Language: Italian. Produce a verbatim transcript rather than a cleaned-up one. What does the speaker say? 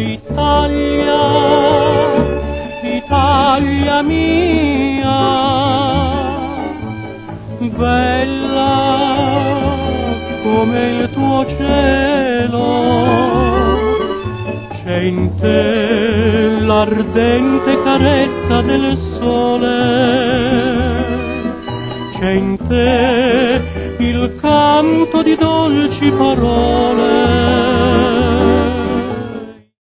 Italia, Italia mia, bella come il tuo cielo, c'è in te l'ardente carezza del sole, c'è in te il canto di dolci parole.